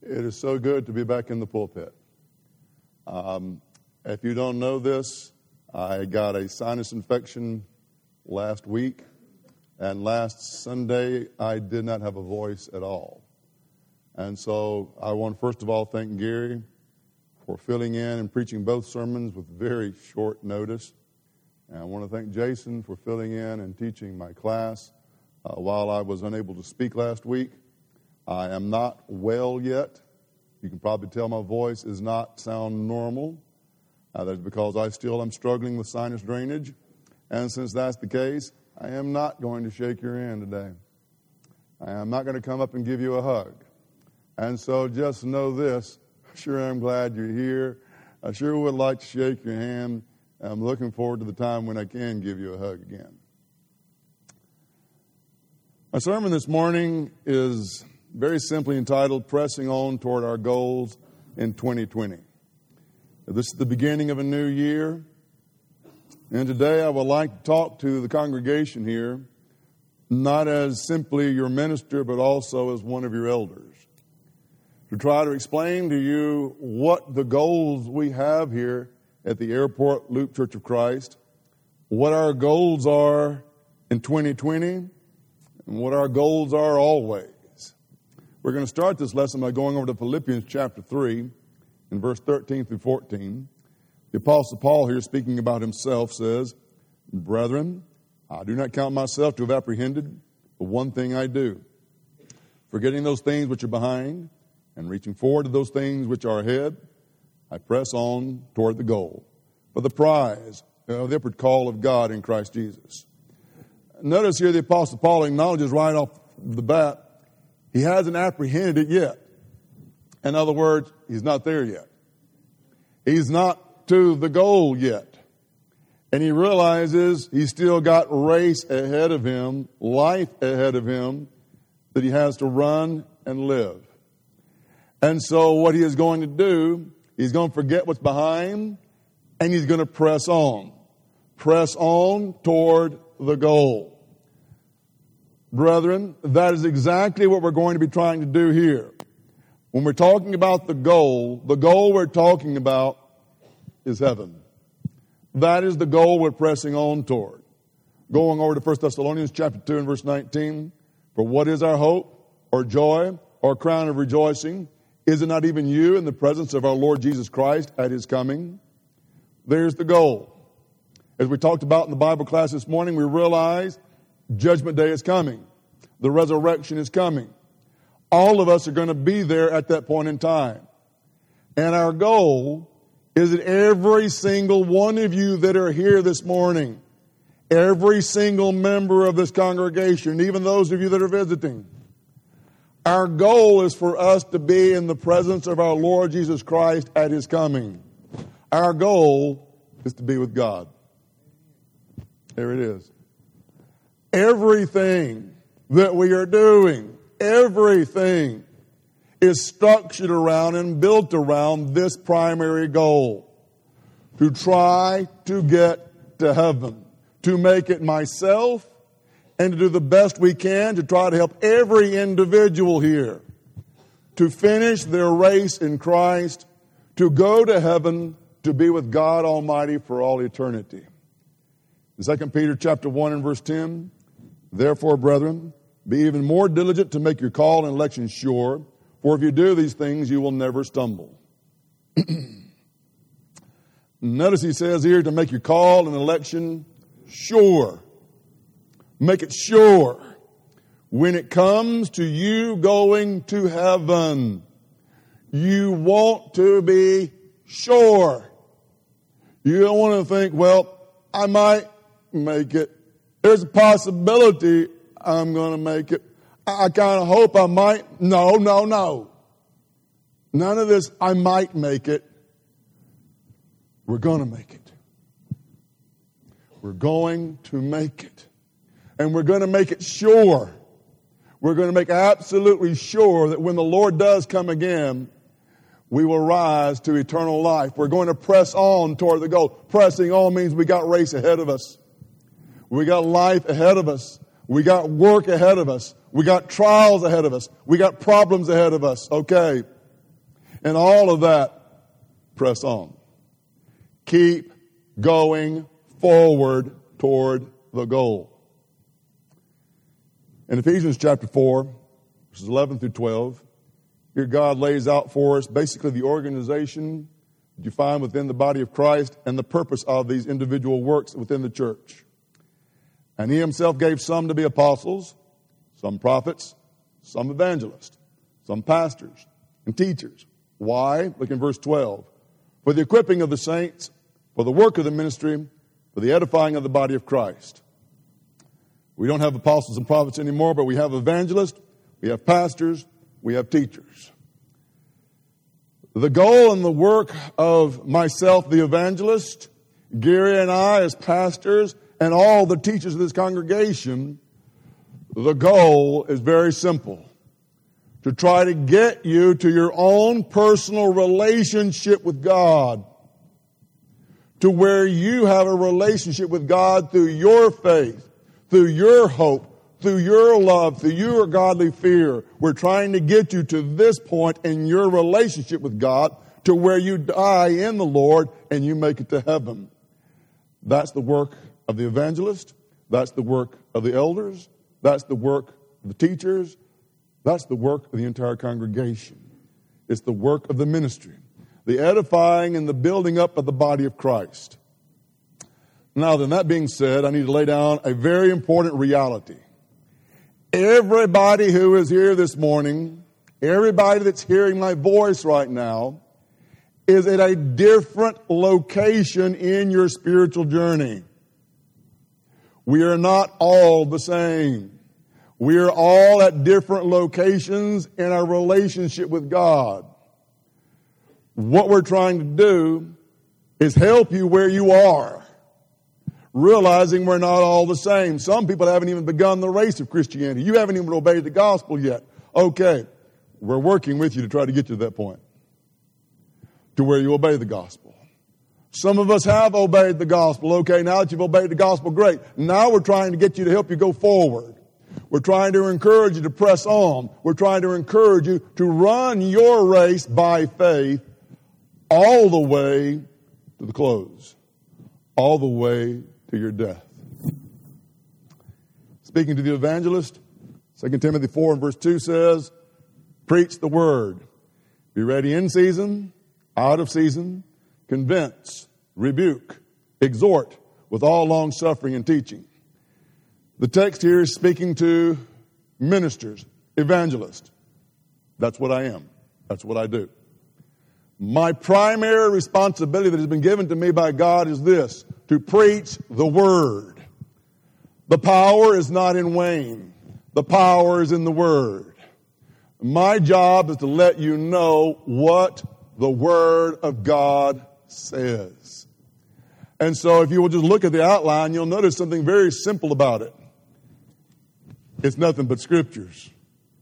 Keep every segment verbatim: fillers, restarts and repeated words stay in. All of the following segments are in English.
It is so good to be back in the pulpit. Um, if you don't know this, I got a sinus infection last week, and last Sunday I did not have a voice at all. And so I want to first of all thank Gary for filling in and preaching both sermons with very short notice. And I want to thank Jason for filling in and teaching my class uh, while I was unable to speak last week. I am not well yet. You can probably tell my voice does not sound normal. Uh, that's because I still am struggling with sinus drainage. And since that's the case, I am not going to shake your hand today. I am not going to come up and give you a hug. And so just know this, sure I'm glad you're here. I sure would like to shake your hand. I'm looking forward to the time when I can give you a hug again. My sermon this morning is very simply entitled, Pressing On Toward Our Goals in twenty twenty. This is the beginning of a new year, and today I would like to talk to the congregation here, not as simply your minister, but also as one of your elders, to try to explain to you what the goals we have here at the Airport Loop Church of Christ, what our goals are in twenty twenty, and what our goals are always. We're going to start this lesson by going over to Philippians chapter three, in verse thirteen through fourteen. The Apostle Paul here, speaking about himself, says, Brethren, I do not count myself to have apprehended, but one thing I do, forgetting those things which are behind, and reaching forward to those things which are ahead, I press on toward the goal, for the prize of the upward call of God in Christ Jesus. Notice here the Apostle Paul acknowledges right off the bat, he hasn't apprehended it yet. In other words, he's not there yet. He's not to the goal yet. And he realizes he's still got race ahead of him, life ahead of him, that he has to run and live. And so what he is going to do, he's going to forget what's behind, and he's going to press on. Press on toward the goal. Brethren, that is exactly what we're going to be trying to do here. When we're talking about the goal, the goal we're talking about is heaven. That is the goal we're pressing on toward. Going over to First Thessalonians chapter two and verse nineteen. For what is our hope or joy or crown of rejoicing? Is it not even you in the presence of our Lord Jesus Christ at His coming? There's the goal. As we talked about in the Bible class this morning, we realize Judgment Day is coming. The resurrection is coming. All of us are going to be there at that point in time. And our goal is that every single one of you that are here this morning, every single member of this congregation, even those of you that are visiting, our goal is for us to be in the presence of our Lord Jesus Christ at His coming. Our goal is to be with God. There it is. Everything that we are doing, everything is structured around and built around this primary goal. To try to get to heaven. To make it myself and to do the best we can to try to help every individual here to finish their race in Christ, to go to heaven, to be with God Almighty for all eternity. In Second Peter chapter one and verse ten, Therefore, brethren, be even more diligent to make your call and election sure, for if you do these things, you will never stumble. Notice he says here to make your call and election sure. Make it sure. When it comes to you going to heaven, you want to be sure. You don't want to think, well, I might make it. There's a possibility I'm going to make it. I, I kind of hope I might. No, no, no. None of this, I might make it. We're going to make it. We're going to make it. And we're going to make it sure. We're going to make absolutely sure that when the Lord does come again, we will rise to eternal life. We're going to press on toward the goal. Pressing on means we got race ahead of us. We got life ahead of us. We got work ahead of us. We got trials ahead of us. We got problems ahead of us. Okay. And all of that, press on. Keep going forward toward the goal. In Ephesians chapter four, verses eleven through twelve, here God lays out for us basically the organization that you find within the body of Christ and the purpose of these individual works within the church. And he himself gave some to be apostles, some prophets, some evangelists, some pastors and teachers. Why? Look in verse twelve. For the equipping of the saints, for the work of the ministry, for the edifying of the body of Christ. We don't have apostles and prophets anymore, but we have evangelists, we have pastors, we have teachers. The goal and the work of myself, the evangelist, Gary and I as pastors, and all the teachers of this congregation, the goal is very simple. To try to get you to your own personal relationship with God. To where you have a relationship with God through your faith, through your hope, through your love, through your godly fear. We're trying to get you to this point in your relationship with God to where you die in the Lord and you make it to heaven. That's the work of the evangelist. That's the work of the elders. That's the work of the teachers. That's the work of the entire congregation. It's the work of the ministry. The edifying and the building up of the body of Christ. Now then, that being said, I need to lay down a very important reality. Everybody who is here this morning, everybody that's hearing my voice right now, is at a different location in your spiritual journey. We are not all the same. We are all at different locations in our relationship with God. What we're trying to do is help you where you are, realizing we're not all the same. Some people haven't even begun the race of Christianity. You haven't even obeyed the gospel yet. Okay, we're working with you to try to get you to that point, to where you obey the gospel. Some of us have obeyed the gospel. Okay, now that you've obeyed the gospel, great. Now we're trying to get you to help you go forward. We're trying to encourage you to press on. We're trying to encourage you to run your race by faith all the way to the close, all the way to your death. Speaking to the evangelist, Second Timothy four and verse two says, preach the word. Be ready in season, out of season, convince, rebuke, exhort with all long suffering and teaching. The text here is speaking to ministers, evangelists. That's what I am. That's what I do. My primary responsibility that has been given to me by God is this, to preach the word. The power is not in Wayne. The power is in the word. My job is to let you know what the word of God says. And so if you will just look at the outline, you'll notice something very simple about it. It's nothing but scriptures.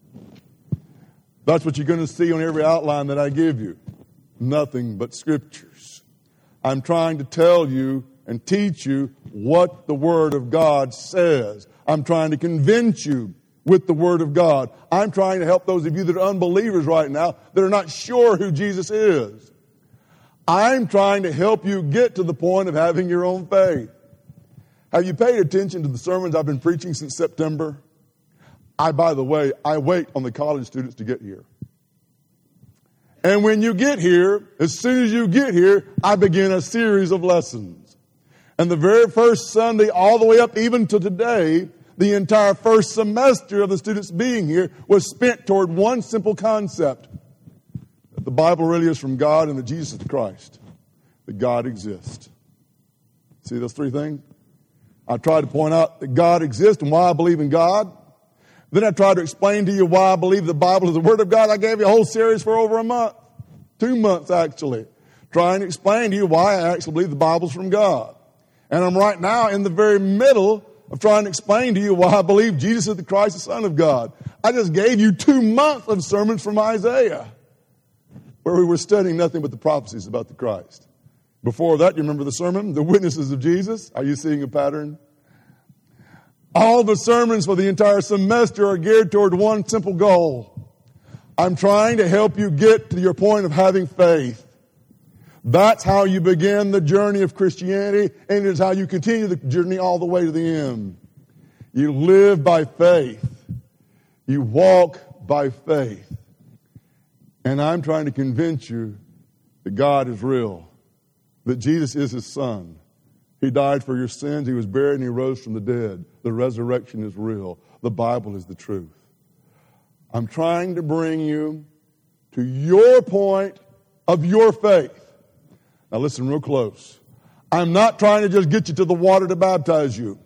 That's what you're going to see on every outline that I give you. Nothing but scriptures. I'm trying to tell you and teach you what the Word of God says. I'm trying to convince you with the Word of God. I'm trying to help those of you that are unbelievers right now that are not sure who Jesus is. I'm trying to help you get to the point of having your own faith. Have you paid attention to the sermons I've been preaching since September? I, by the way, I wait on the college students to get here. And when you get here, as soon as you get here, I begin a series of lessons. And the very first Sunday, all the way up even to today, the entire first semester of the students being here was spent toward one simple concept. That the Bible really is from God and that Jesus is Christ. That God exists. See those three things? I tried to point out that God exists and why I believe in God. Then I tried to explain to you why I believe the Bible is the Word of God. I gave you a whole series for over a month. Two months, actually. Trying to explain to you why I actually believe the Bible's from God. And I'm right now in the very middle of trying to explain to you why I believe Jesus is the Christ, the Son of God. I just gave you two months of sermons from Isaiah, where we were studying nothing but the prophecies about the Christ. Before that, you remember the sermon, The Witnesses of Jesus? Are you seeing a pattern? All the sermons for the entire semester are geared toward one simple goal. I'm trying to help you get to your point of having faith. That's how you begin the journey of Christianity, and it is how you continue the journey all the way to the end. You live by faith. You walk by faith. And I'm trying to convince you that God is real, that Jesus is his son. He died for your sins, he was buried, and he rose from the dead. The resurrection is real. The Bible is the truth. I'm trying to bring you to your point of your faith. Now listen real close. I'm not trying to just get you to the water to baptize you.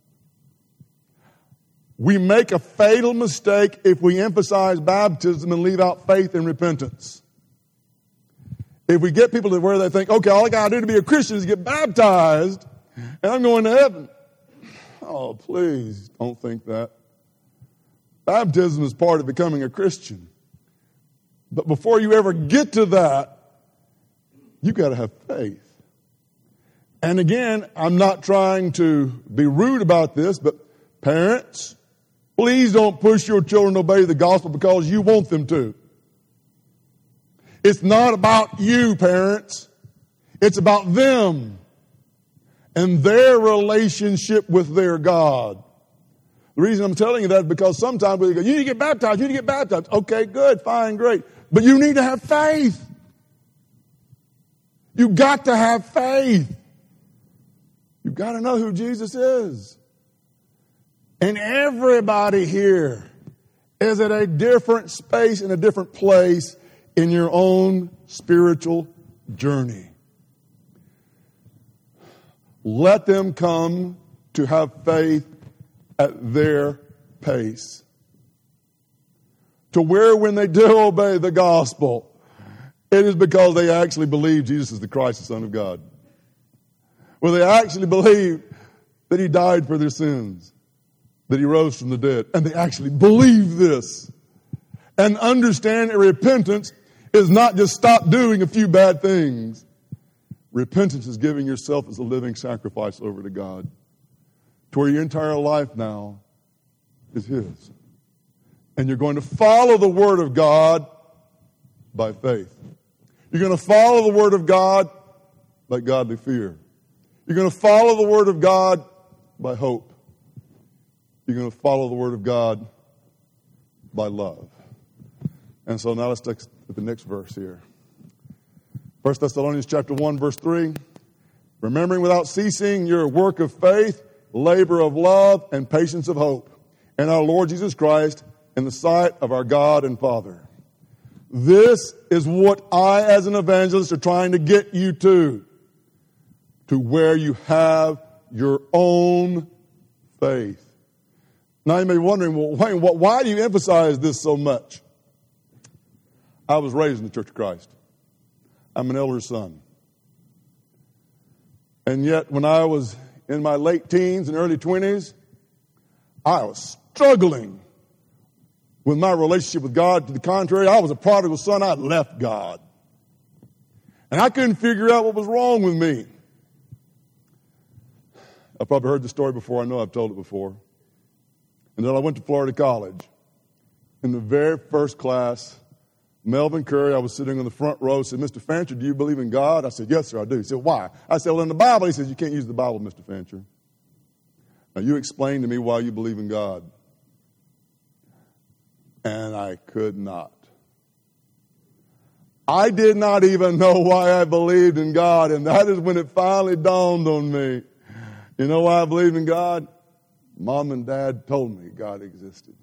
We make a fatal mistake if we emphasize baptism and leave out faith and repentance. If we get people to where they think, okay, all I got to do to be a Christian is get baptized and I'm going to heaven. Oh, please don't think that. Baptism is part of becoming a Christian. But before you ever get to that, you've got to have faith. And again, I'm not trying to be rude about this, but parents, please don't push your children to obey the gospel because you want them to. It's not about you, parents. It's about them and their relationship with their God. The reason I'm telling you that is because sometimes we go, you need to get baptized, you need to get baptized. Okay, good, fine, great. But you need to have faith. You've got to have faith. You've got to know who Jesus is. And everybody here is at a different space and a different place in your own spiritual journey. Let them come to have faith at their pace. To where when they do obey the gospel, it is because they actually believe Jesus is the Christ, the Son of God. Where they actually believe that he died for their sins, that he rose from the dead. And they actually believe this. And understand that repentance is not just stop doing a few bad things. Repentance is giving yourself as a living sacrifice over to God. To where your entire life now is his. And you're going to follow the Word of God by faith. You're going to follow the Word of God by godly fear. You're going to follow the Word of God by hope. You're going to follow the Word of God by love. And so now let's take the next verse here. First Thessalonians chapter one, verse three. Remembering without ceasing your work of faith, labor of love, and patience of hope, in our Lord Jesus Christ, in the sight of our God and Father. This is what I, as an evangelist, are trying to get you to. To where you have your own faith. Now you may be wondering, well, Wayne, why do you emphasize this so much? I was raised in the Church of Christ. I'm an elder son. And yet, when I was in my late teens and early twenties, I was struggling with my relationship with God. To the contrary, I was a prodigal son. I had left God. And I couldn't figure out what was wrong with me. I've probably heard the story before. I know I've told it before. And then I went to Florida College. In the very first class, Melvin Curry, I was sitting in the front row, said, Mister Fancher, do you believe in God? I said, yes, sir, I do. He said, why? I said, well, in the Bible, he says, you can't use the Bible, Mister Fancher. Now, you explain to me why you believe in God. And I could not. I did not even know why I believed in God, and that is when it finally dawned on me. You know why I believe in God? Mom and Dad told me God existed.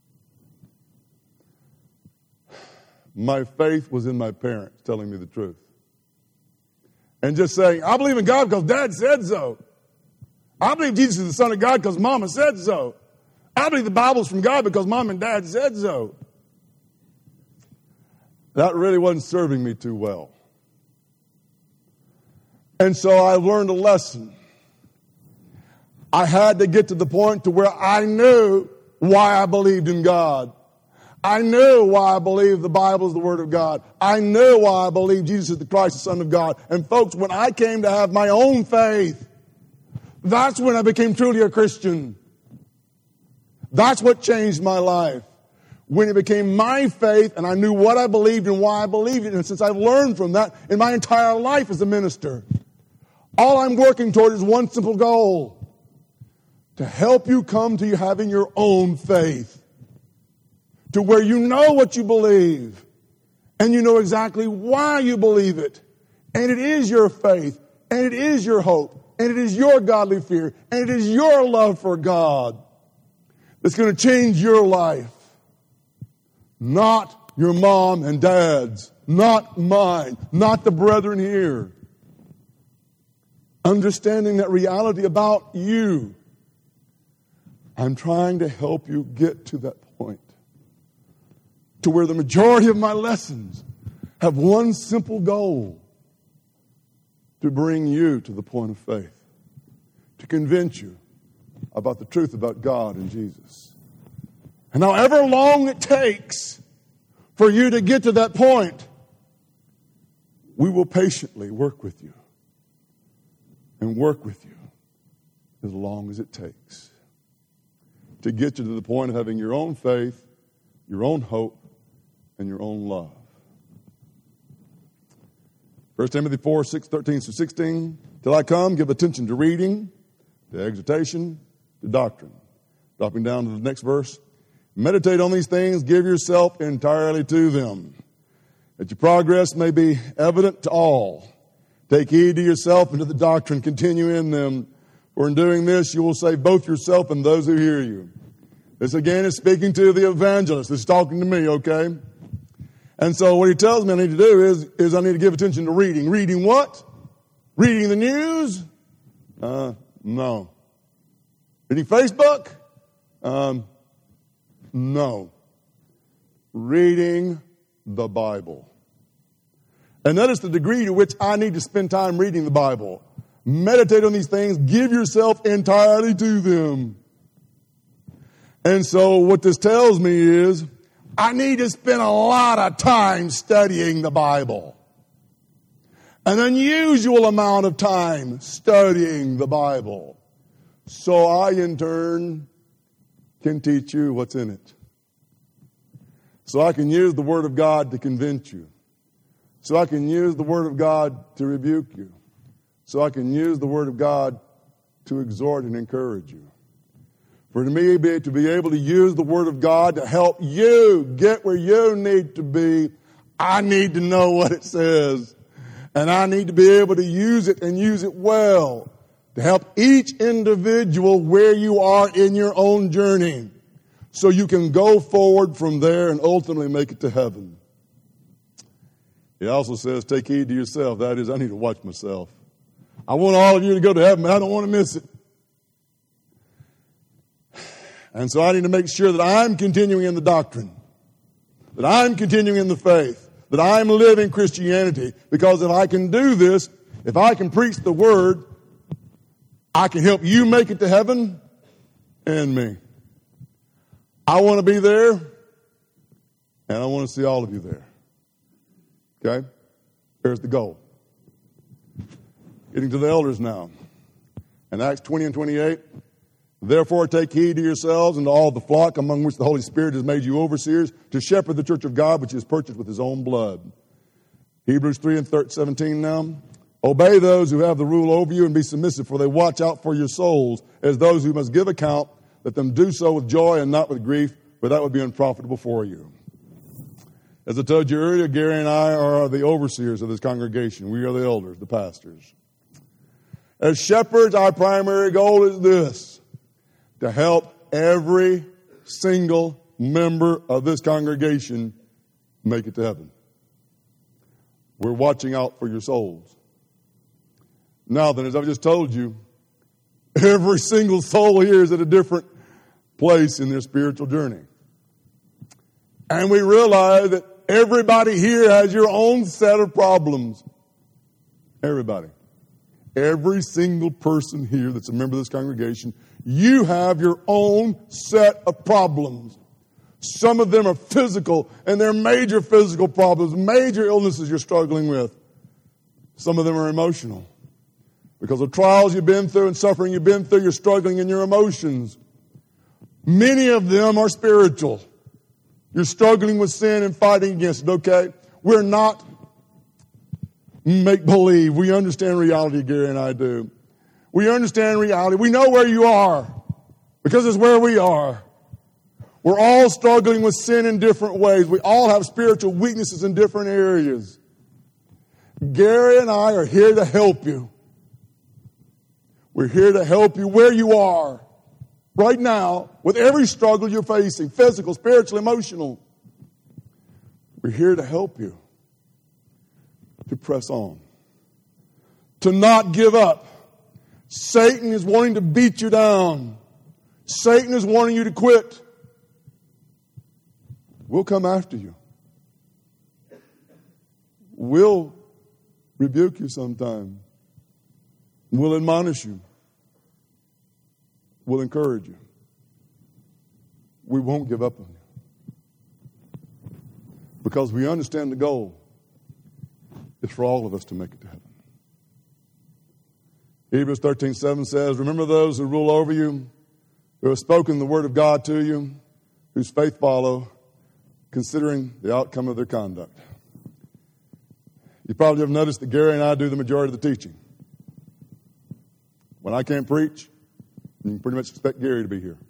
My faith was in my parents telling me the truth. And just saying, I believe in God because Dad said so. I believe Jesus is the Son of God because Mama said so. I believe the Bible's from God because Mom and Dad said so. That really wasn't serving me too well. And so I learned a lesson. I had to get to the point to where I knew why I believed in God. I knew why I believed the Bible is the Word of God. I knew why I believed Jesus is the Christ, the Son of God. And folks, when I came to have my own faith, that's when I became truly a Christian. That's what changed my life. when it became my faith and I knew what I believed and why I believed it. And since I've learned from that in my entire life as a minister, all I'm working toward is one simple goal: to help you come to having your own faith, to where you know what you believe and you know exactly why you believe it. And it is your faith, and it is your hope, and it is your godly fear, and it is your love for God that's going to change your life. Not your mom and dad's, not mine, not the brethren here. Understanding that reality about you. I'm trying to help you get to that point, to where the majority of my lessons have one simple goal: to bring you to the point of faith, to convince you about the truth about God and Jesus. And however long it takes for you to get to that point, we will patiently work with you and work with you as long as it takes to get you to the point of having your own faith, your own hope, and your own love. First Timothy four, six, thirteen through sixteen. Till I come, give attention to reading, to exhortation, to doctrine. Dropping down to the next verse. Meditate on these things, give yourself entirely to them, that your progress may be evident to all. Take heed to yourself and to the doctrine, continue in them, for in doing this you will save both yourself and those who hear you. This again is speaking to the evangelist. This is talking to me, okay? And so what he tells me I need to do is, is I need to give attention to reading. Reading what? Reading the news? Uh, no. Reading Facebook? Um, no. Reading the Bible. And notice the degree to which I need to spend time reading the Bible. Meditate on these things. Give yourself entirely to them. And so what this tells me is I need to spend a lot of time studying the Bible. An unusual amount of time studying the Bible. So I, in turn, can teach you what's in it. So I can use the Word of God to convince you. So I can use the Word of God to rebuke you. So I can use the Word of God to exhort and encourage you. For to me to be able to use the Word of God to help you get where you need to be, I need to know what it says. And I need to be able to use it and use it well to help each individual where you are in your own journey, so you can go forward from there and ultimately make it to heaven. He also says, take heed to yourself. That is, I need to watch myself. I want all of you to go to heaven, but I don't want to miss it. And so I need to make sure that I'm continuing in the doctrine, that I'm continuing in the faith, that I'm living Christianity. Because if I can do this, if I can preach the Word, I can help you make it to heaven and me. I want to be there, and I want to see all of you there. Okay? There's the goal. Getting to the elders now. In Acts twenty and twenty-eight, therefore take heed to yourselves and to all the flock among which the Holy Spirit has made you overseers, to shepherd the church of God which is purchased with His own blood. Hebrews three and seventeen now. Obey those who have the rule over you and be submissive, for they watch out for your souls as those who must give account. Let them do so with joy and not with grief, for that would be unprofitable for you. As I told you earlier, Gary and I are the overseers of this congregation. We are the elders, the pastors. As shepherds, our primary goal is this: to help every single member of this congregation make it to heaven. We're watching out for your souls. Now then, as I've just told you, every single soul here is at a different place in their spiritual journey. And we realize that everybody here has your own set of problems. Everybody. Every single person here that's a member of this congregation, you have your own set of problems. Some of them are physical, and they're major physical problems, major illnesses you're struggling with. Some of them are emotional. Because of trials you've been through and suffering you've been through, you're struggling in your emotions. Many of them are spiritual. You're struggling with sin and fighting against it, okay? We're not make-believe. We understand reality, Gary and I do. We understand reality. We know where you are because it's where we are. We're all struggling with sin in different ways. We all have spiritual weaknesses in different areas. Gary and I are here to help you. We're here to help you where you are right now with every struggle you're facing, physical, spiritual, emotional. We're here to help you to press on, to not give up. Satan is wanting to beat you down. Satan is wanting you to quit. We'll come after you. We'll rebuke you sometime. We'll admonish you. We'll encourage you. We won't give up on you. Because we understand the goal is for all of us to make it to heaven. Hebrews thirteen seven says, remember those who rule over you, who have spoken the word of God to you, whose faith follow, considering the outcome of their conduct. You probably have noticed that Gary and I do the majority of the teaching. When I can't preach, you can pretty much expect Gary to be here.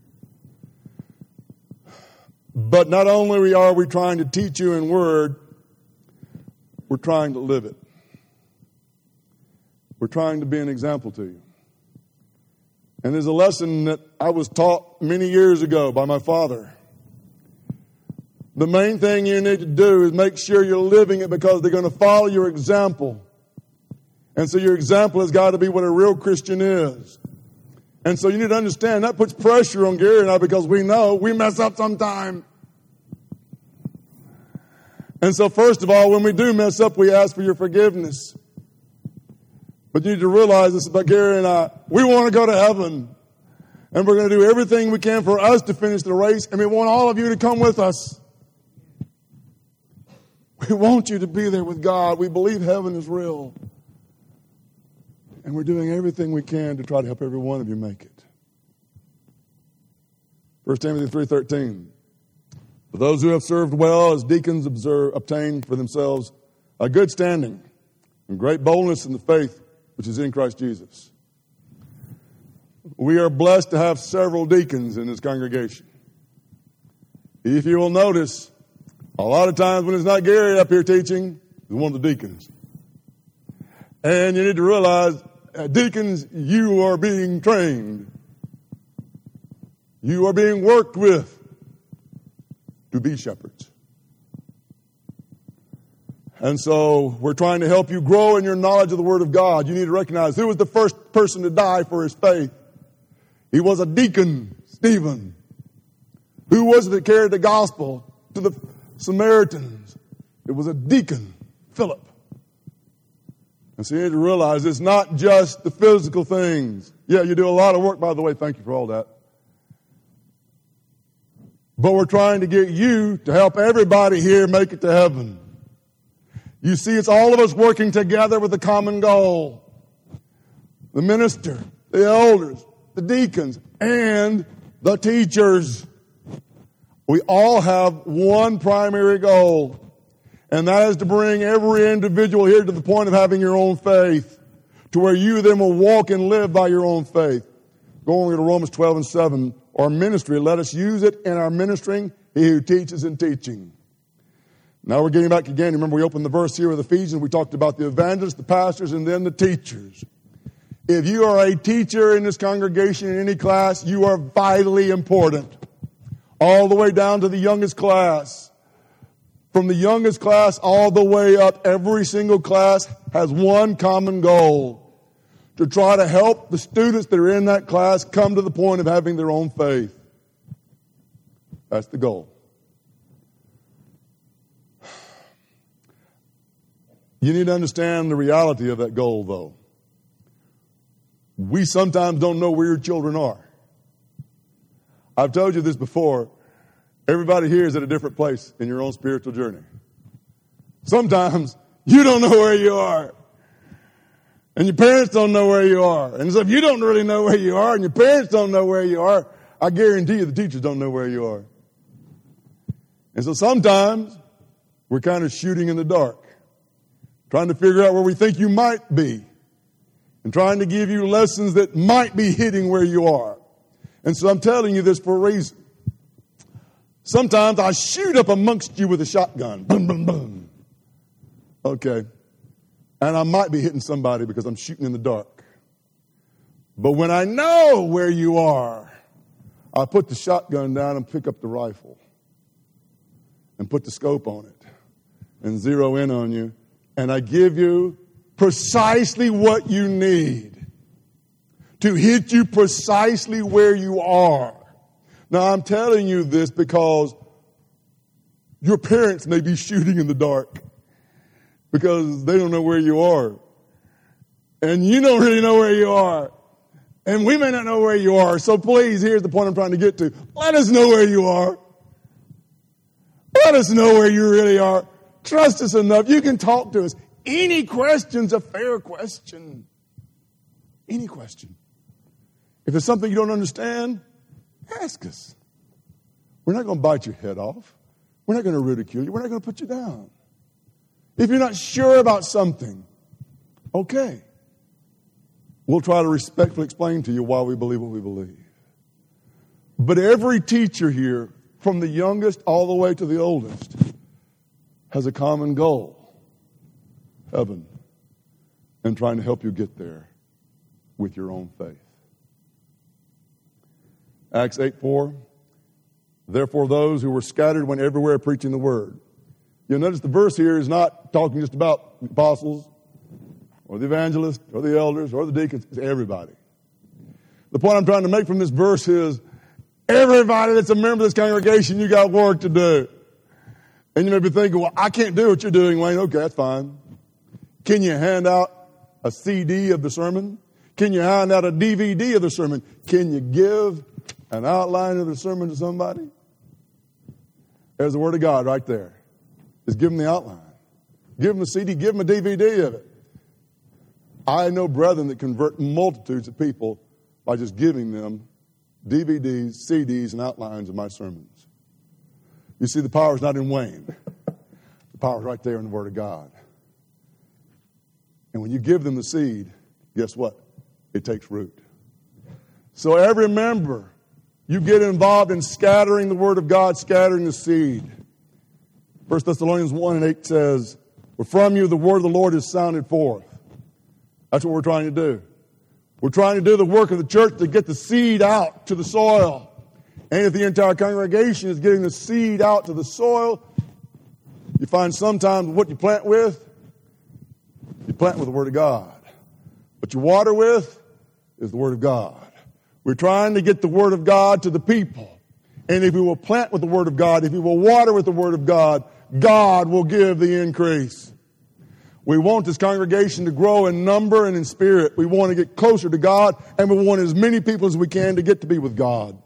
But not only are we trying to teach you in word, we're trying to live it. We're trying to be an example to you. And there's a lesson that I was taught many years ago by my father. The main thing you need to do is make sure you're living it because they're going to follow your example. And so your example has got to be what a real Christian is. And so you need to understand that puts pressure on Gary and I because we know we mess up sometime. And so first of all, when we do mess up, we ask for your forgiveness. But you need to realize this about Gary and I. We want to go to heaven. And we're going to do everything we can for us to finish the race. And we want all of you to come with us. We want you to be there with God. We believe heaven is real. And we're doing everything we can to try to help every one of you make it. First Timothy three thirteen. For those who have served well as deacons observe, obtain for themselves a good standing and great boldness in the faith which is in Christ Jesus. We are blessed to have several deacons in this congregation. If you will notice, a lot of times when it's not Gary up here teaching, it's one of the deacons. And you need to realize, uh, deacons, you are being trained. You are being worked with to be shepherds. And so we're trying to help you grow in your knowledge of the Word of God. You need to recognize who was the first person to die for his faith. He was a deacon, Stephen. Who was it that carried the gospel to the Samaritans? It was a deacon, Philip. And so you need to realize it's not just the physical things. Yeah, you do a lot of work, by the way. Thank you for all that. But we're trying to get you to help everybody here make it to heaven. You see, it's all of us working together with a common goal. The minister, the elders, the deacons, and the teachers. We all have one primary goal, and that is to bring every individual here to the point of having your own faith, to where you then will walk and live by your own faith. Going to Romans twelve and seven, our ministry, let us use it in our ministering, he who teaches and teaching. Now we're getting back again. Remember, we opened the verse here with Ephesians. We talked about the evangelists, the pastors, and then the teachers. If you are a teacher in this congregation in any class, you are vitally important. All the way down to the youngest class. From the youngest class all the way up, every single class has one common goal. To try to help the students that are in that class come to the point of having their own faith. That's the goal. You need to understand the reality of that goal, though. We sometimes don't know where your children are. I've told you this before. Everybody here is at a different place in your own spiritual journey. Sometimes you don't know where you are. And your parents don't know where you are. And so if you don't really know where you are and your parents don't know where you are, I guarantee you the teachers don't know where you are. And so sometimes we're kind of shooting in the dark, trying to figure out where we think you might be, and trying to give you lessons that might be hitting where you are. And so I'm telling you this for a reason. Sometimes I shoot up amongst you with a shotgun. Boom, boom, boom. Okay. And I might be hitting somebody because I'm shooting in the dark. But when I know where you are, I put the shotgun down and pick up the rifle and put the scope on it and zero in on you. And I give you precisely what you need to hit you precisely where you are. Now, I'm telling you this because your parents may be shooting in the dark because they don't know where you are. And you don't really know where you are. And we may not know where you are. So please, here's the point I'm trying to get to. Let us know where you are. Let us know where you really are. Trust us enough. You can talk to us. Any question's a fair question. Any question. If there's something you don't understand, ask us. We're not going to bite your head off. We're not going to ridicule you. We're not going to put you down. If you're not sure about something, okay. We'll try to respectfully explain to you why we believe what we believe. But every teacher here, from the youngest all the way to the oldest, has a common goal: heaven, and trying to help you get there with your own faith. Acts eight four, therefore those who were scattered went everywhere preaching the word. You'll notice the verse here is not talking just about the apostles or the evangelists or the elders or the deacons. It's everybody. The point I'm trying to make from this verse is everybody that's a member of this congregation, you got work to do. And you may be thinking, well, I can't do what you're doing, Wayne. Okay, that's fine. Can you hand out a C D of the sermon? Can you hand out a D V D of the sermon? Can you give an outline of the sermon to somebody? There's the Word of God right there. Just give them the outline. Give them a C D. Give them a D V D of it. I know brethren that convert multitudes of people by just giving them D V Ds, C Ds, and outlines of my sermons. You see, the power's not in Wayne. The power's right there in the Word of God. And when you give them the seed, guess what? It takes root. So every member, you get involved in scattering the Word of God, scattering the seed. First Thessalonians one and eight says, "For from you the word of the Lord is sounded forth." That's what we're trying to do. We're trying to do the work of the church to get the seed out to the soil. And if the entire congregation is getting the seed out to the soil, you find sometimes what you plant with, you plant with the Word of God. What you water with is the Word of God. We're trying to get the Word of God to the people. And if we will plant with the Word of God, if we will water with the Word of God, God will give the increase. We want this congregation to grow in number and in spirit. We want to get closer to God, and we want as many people as we can to get to be with God.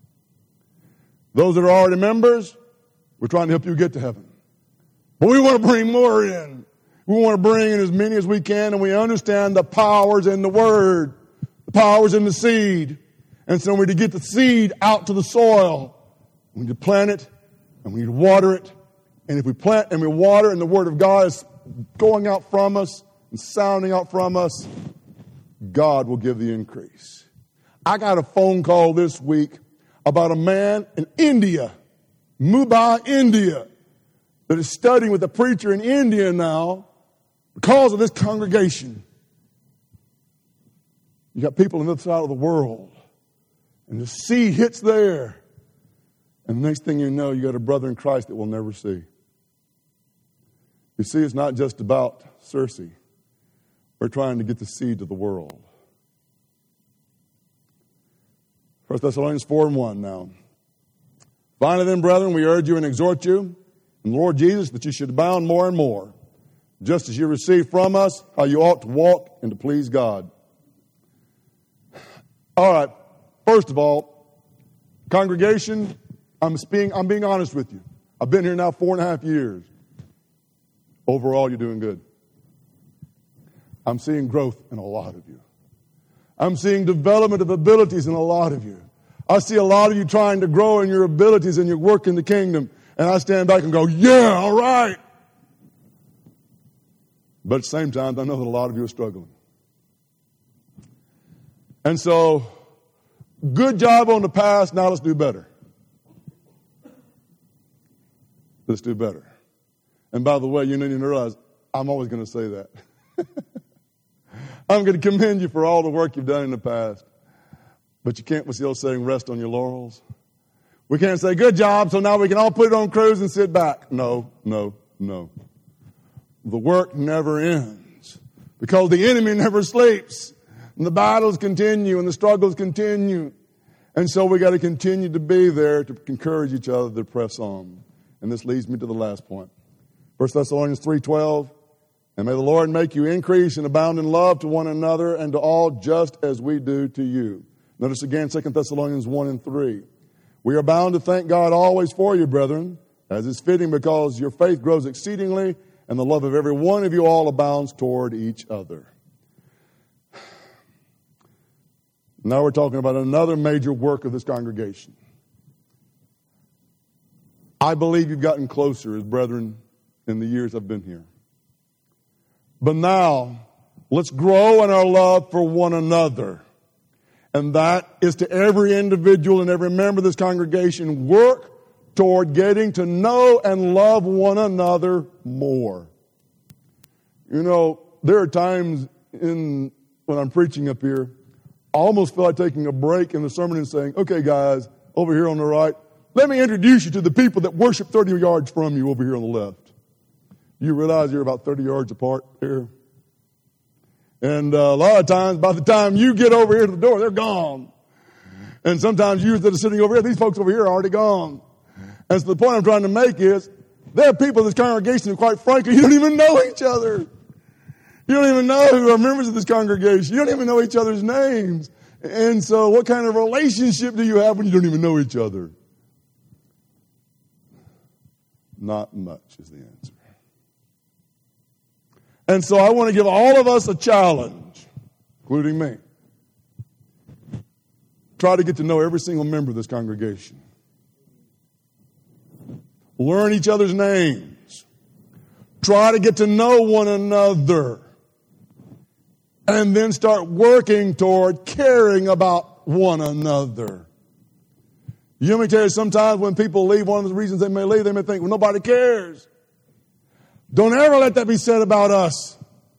Those that are already members, we're trying to help you get to heaven. But we want to bring more in. We want to bring in as many as we can, and we understand the powers in the Word, the powers in the seed. And so we need to get the seed out to the soil. We need to plant it, and we need to water it. And if we plant and we water, and the Word of God is going out from us and sounding out from us, God will give the increase. I got a phone call this week about a man in India, Mumbai, India, that is studying with a preacher in India now because of this congregation. You got people on the other side of the world, and the seed hits there, and the next thing you know, you got a brother in Christ that we'll never see. You see, it's not just about Circe. We're trying to get the seed to the world. First Thessalonians four and one now. Finally then, brethren, we urge you and exhort you in the Lord Jesus that you should abound more and more, just as you receive from us how you ought to walk and to please God. All right, first of all, congregation, I'm being, I'm being honest with you. I've been here now four and a half years. Overall, you're doing good. I'm seeing growth in a lot of you. I'm seeing development of abilities in a lot of you. I see a lot of you trying to grow in your abilities and your work in the kingdom. and I stand back and go, yeah, all right. But at the same time, I know that a lot of you are struggling. And so, good job on the past, now let's do better. Let's do better. And by the way, you need to realize, I'm always going to say that. I'm going to commend you for all the work you've done in the past. But you can't, what's the old saying, rest on your laurels? We can't say, good job, so now we can all put it on cruise and sit back. No, no, no. The work never ends because the enemy never sleeps. And the battles continue and the struggles continue. And so we got to continue to be there to encourage each other to press on. And this leads me to the last point. First Thessalonians three twelve. And may the Lord make you increase and abound in love to one another and to all just as we do to you. Notice again Second Thessalonians one and three. We are bound to thank God always for you, brethren, as is fitting because your faith grows exceedingly and the love of every one of you all abounds toward each other. Now we're talking about another major work of this congregation. I believe you've gotten closer as brethren in the years I've been here. But now, let's grow in our love for one another. And that is to every individual and every member of this congregation, work toward getting to know and love one another more. You know, there are times in when I'm preaching up here, I almost feel like taking a break in the sermon and saying, okay, guys, over here on the right, let me introduce you to the people that worship thirty yards from you over here on the left. You realize you're about thirty yards apart here? And uh, a lot of times, by the time you get over here to the door, they're gone. And sometimes you that are sitting over here, these folks over here are already gone. And so the point I'm trying to make is, there are people in this congregation who, quite frankly, you don't even know each other. You don't even know who are members of this congregation. You don't even know each other's names. And so what kind of relationship do you have when you don't even know each other? Not much is the answer. And so I want to give all of us a challenge, including me. Try to get to know every single member of this congregation. Learn each other's names. Try to get to know one another. And then start working toward caring about one another. You know, let me tell you, sometimes when people leave, one of the reasons they may leave, they may think, well, nobody cares. Don't ever let that be said about us.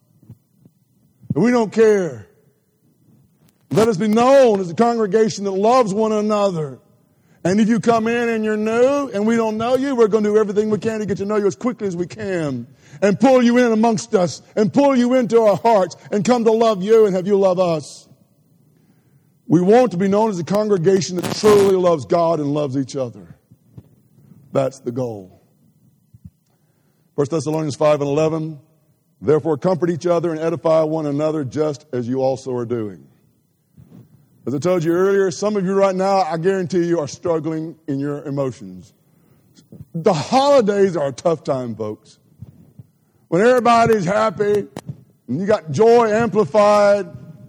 We don't care. Let us be known as a congregation that loves one another. And if you come in and you're new and we don't know you, we're going to do everything we can to get to know you as quickly as we can. And pull you in amongst us and pull you into our hearts and come to love you and have you love us. We want to be known as a congregation that truly loves God and loves each other. That's the goal. First Thessalonians five and eleven. Therefore comfort each other and edify one another just as you also are doing. As I told you earlier, some of you right now, I guarantee you, are struggling in your emotions. The holidays are a tough time, folks. When everybody's happy and you got joy amplified,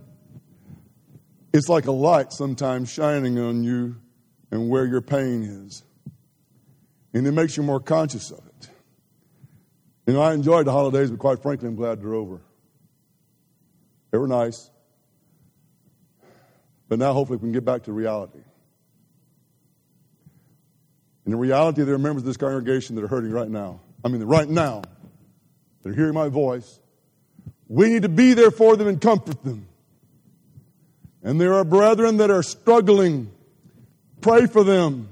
it's like a light sometimes shining on you and where your pain is. And it makes you more conscious of it. You know, I enjoyed the holidays, but quite frankly, I'm glad they're over. They were nice. But now hopefully we can get back to reality. And in reality, there are members of this congregation that are hurting right now. I mean, right now. They're hearing my voice. We need to be there for them and comfort them. And there are brethren that are struggling. Pray for them.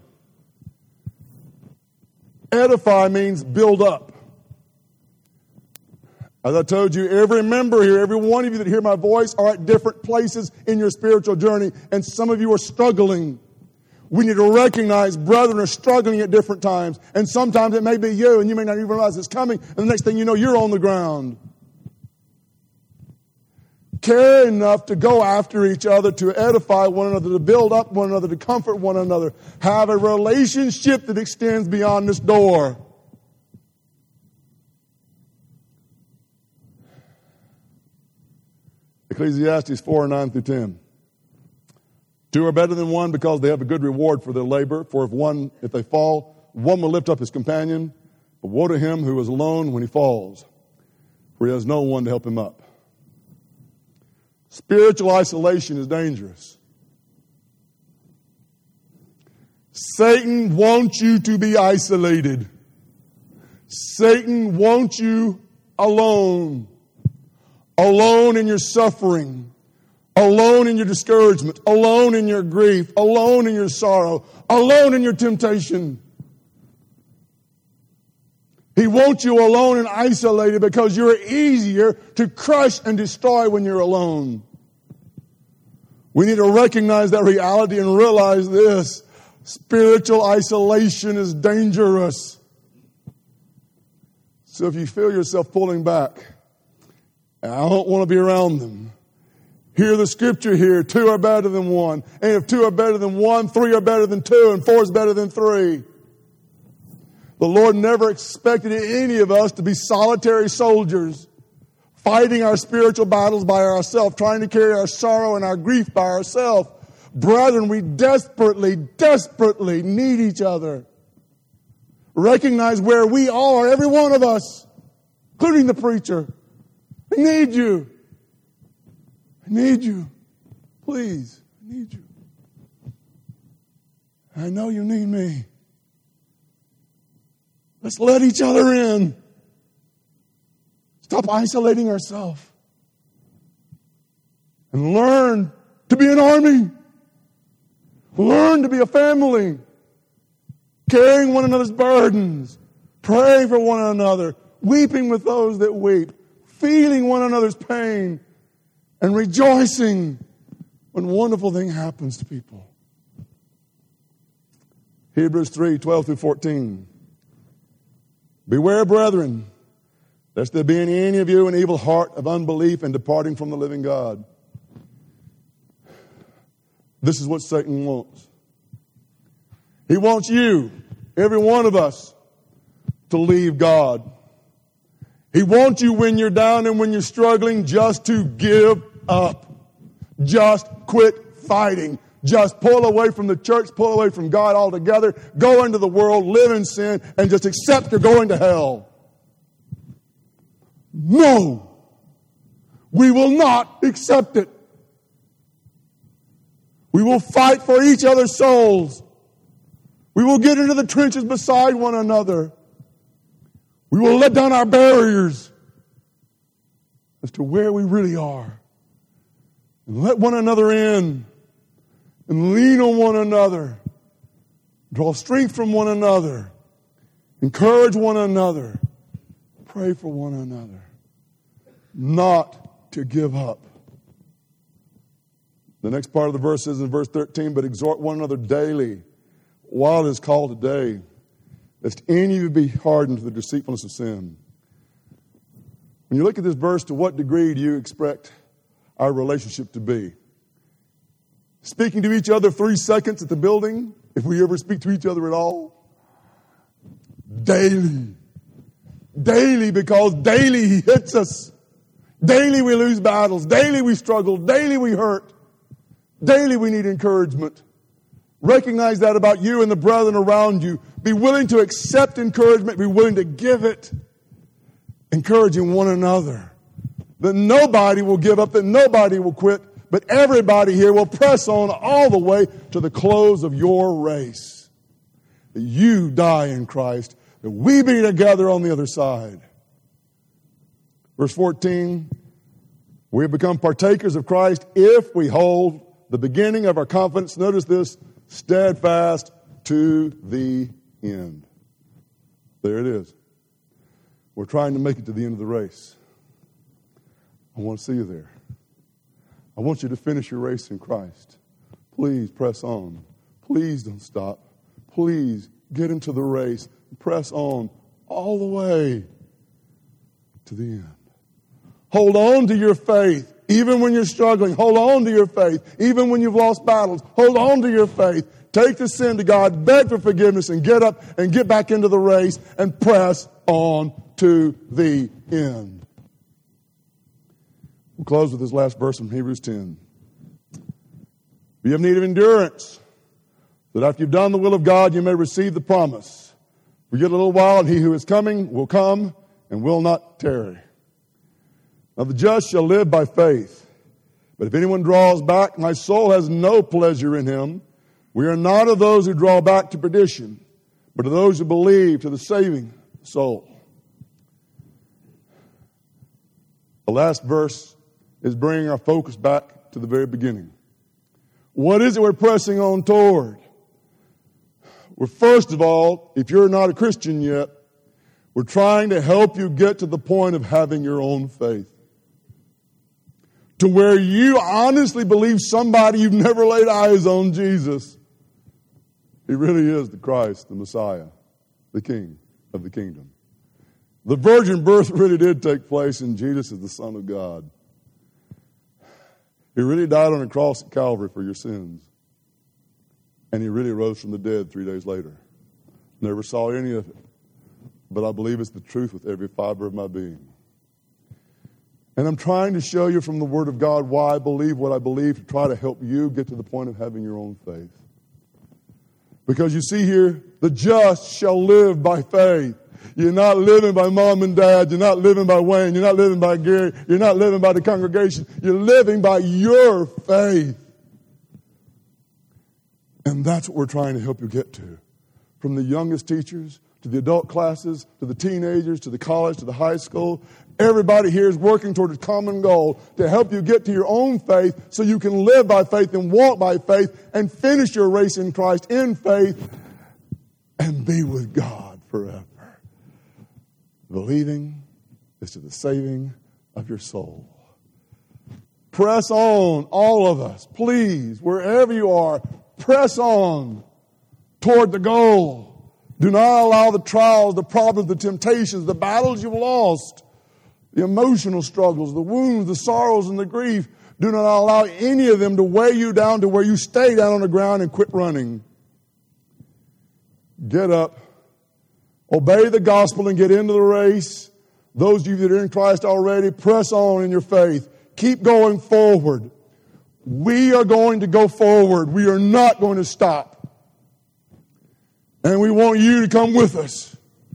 Edify means build up. As I told you, every member here, every one of you that hear my voice are at different places in your spiritual journey, and some of you are struggling. We need to recognize brethren are struggling at different times, and sometimes it may be you, and you may not even realize it's coming, and the next thing you know, you're on the ground. Care enough to go after each other, to edify one another, to build up one another, to comfort one another. Have a relationship that extends beyond this door. Ecclesiastes four, nine through ten. Two are better than one because they have a good reward for their labor. For if one, if they fall, one will lift up his companion, but woe to him who is alone when he falls, for he has no one to help him up. Spiritual isolation is dangerous. Satan wants you to be isolated. Satan wants you alone. Alone in your suffering. Alone in your discouragement. Alone in your grief. Alone in your sorrow. Alone in your temptation. He wants you alone and isolated because you're easier to crush and destroy when you're alone. We need to recognize that reality and realize this. Spiritual isolation is dangerous. So if you feel yourself pulling back, and I don't want to be around them, hear the scripture here, two are better than one. And if two are better than one, three are better than two, and four is better than three. The Lord never expected any of us to be solitary soldiers, fighting our spiritual battles by ourselves, trying to carry our sorrow and our grief by ourselves. Brethren, we desperately, desperately need each other. Recognize where we are, every one of us, including the preacher. I need you. I need you. Please, I need you. I know you need me. Let's let each other in. Stop isolating ourselves. And learn to be an army. Learn to be a family. Carrying one another's burdens. Praying for one another. Weeping with those that weep. Feeling one another's pain. And rejoicing when a wonderful thing happens to people. Hebrews three, twelve through fourteen. Beware, brethren, lest there be in any of you an evil heart of unbelief and departing from the living God. This is what Satan wants. He wants you, every one of us, to leave God. He wants you when you're down and when you're struggling just to give up. Just quit fighting. Just pull away from the church, pull away from God altogether, go into the world, live in sin, and just accept you're going to hell. No! We will not accept it. We will fight for each other's souls. We will get into the trenches beside one another. We will let down our barriers as to where we really are. And let one another in. And lean on one another. Draw strength from one another. Encourage one another. Pray for one another. Not to give up. The next part of the verse is in verse thirteen, but exhort one another daily, while it is called today, lest any of you be hardened to the deceitfulness of sin. When you look at this verse, to what degree do you expect our relationship to be? Speaking to each other three seconds at the building, if we ever speak to each other at all? Daily. Daily, because daily he hits us. Daily we lose battles. Daily we struggle. Daily we hurt. Daily we need encouragement. Recognize that about you and the brethren around you. Be willing to accept encouragement. Be willing to give it. Encouraging one another. That nobody will give up. That nobody will quit. But everybody here will press on all the way to the close of your race. That you die in Christ. That we be together on the other side. Verse fourteen. We have become partakers of Christ if we hold the beginning of our confidence. Notice this. Steadfast to the end. There it is. We're trying to make it to the end of the race. I want to see you there. I want you to finish your race in Christ. Please press on. Please don't stop. Please get into the race. Press on all the way to the end. Hold on to your faith, even when you're struggling. Hold on to your faith, even when you've lost battles. Hold on to your faith. Take the sin to God, beg for forgiveness, and get up and get back into the race and press on to the end. We'll close with this last verse from Hebrews ten. You have need of endurance, that after you've done the will of God, you may receive the promise. We get a little while, and he who is coming will come and will not tarry. Now the just shall live by faith. But if anyone draws back, my soul has no pleasure in him. We are not of those who draw back to perdition, but of those who believe to the saving soul. The last verse is bringing our focus back to the very beginning. What is it we're pressing on toward? Well, first of all, if you're not a Christian yet, we're trying to help you get to the point of having your own faith. To where you honestly believe somebody you've never laid eyes on, Jesus. He really is the Christ, the Messiah, the King of the kingdom. The virgin birth really did take place, and Jesus is the Son of God. He really died on a cross at Calvary for your sins. And he really rose from the dead three days later. Never saw any of it. But I believe it's the truth with every fiber of my being. And I'm trying to show you from the Word of God why I believe what I believe to try to help you get to the point of having your own faith. Because you see here, the just shall live by faith. You're not living by mom and dad. You're not living by Wayne. You're not living by Gary. You're not living by the congregation. You're living by your faith. And that's what we're trying to help you get to. From the youngest teachers to the adult classes, to the teenagers, to the college, to the high school. Everybody here is working toward a common goal to help you get to your own faith so you can live by faith and walk by faith and finish your race in Christ in faith and be with God forever. Believing is to the saving of your soul. Press on, all of us, please, wherever you are, press on toward the goal. Do not allow the trials, the problems, the temptations, the battles you've lost, the emotional struggles, the wounds, the sorrows, and the grief. Do not allow any of them to weigh you down to where you stay down on the ground and quit running. Get up. Obey the gospel and get into the race. Those of you that are in Christ already, press on in your faith. Keep going forward. We are going to go forward. We are not going to stop. And we want you to come with us.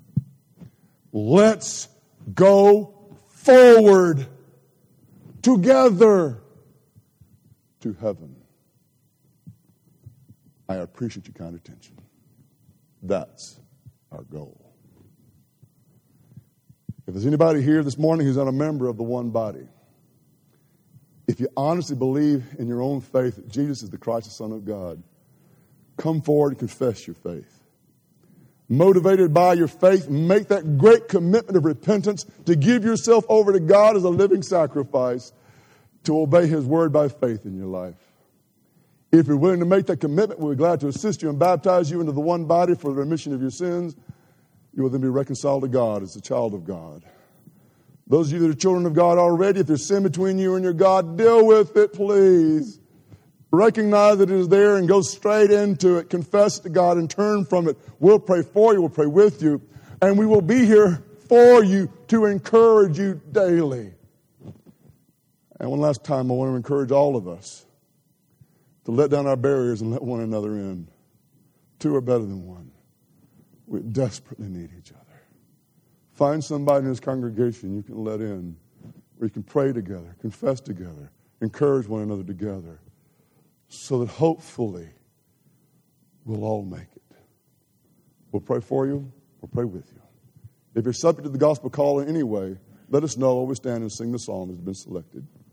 Let's go forward together to heaven. I appreciate your kind attention. That's our goal. If there's anybody here this morning who's not a member of the one body, if you honestly believe in your own faith that Jesus is the Christ, the Son of God, come forward and confess your faith. Motivated by your faith, make that great commitment of repentance to give yourself over to God as a living sacrifice to obey His word by faith in your life. If you're willing to make that commitment, we'll be glad to assist you and baptize you into the one body for the remission of your sins. You will then be reconciled to God as a child of God. Those of you that are children of God already, if there's sin between you and your God, deal with it, please. Recognize that it is there and go straight into it. Confess to God and turn from it. We'll pray for you. We'll pray with you. And we will be here for you to encourage you daily. And one last time, I want to encourage all of us to let down our barriers and let one another in. Two are better than one. We desperately need each other. Find somebody in this congregation you can let in, where you can pray together, confess together, encourage one another together, so that hopefully we'll all make it. We'll pray for you. We'll pray with you. If you're subject to the gospel call in any way, let us know while we stand and sing the psalm that has been selected.